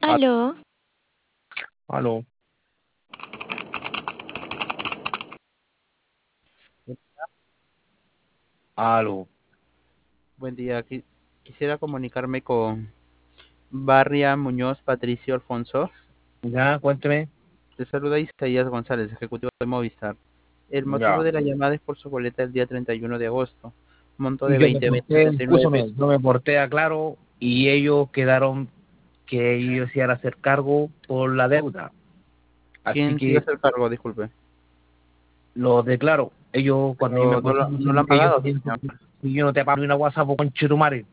Aló, Aló. Aló. Buen día. Quisiera comunicarme con Barria Muñoz Patricio Alfonso. Ya, cuénteme. Te saluda Isaías González, ejecutivo de Movistar. El motivo Ya. de la llamada es por su boleta del día 31 de agosto. Monto Y de yo me 20 porté, 79 escúchame, pesos. yo me porté a Claro y ellos quedaron que ellos iban a hacer cargo por la deuda. Así ¿Quién se iba a que hacer cargo? Disculpe. los de Claro, ellos cuando yo me Pero no porté, lo, me no lo dijeron han que ellos pagado, querían señor. si yo no te pago una WhatsApp con Chetumare.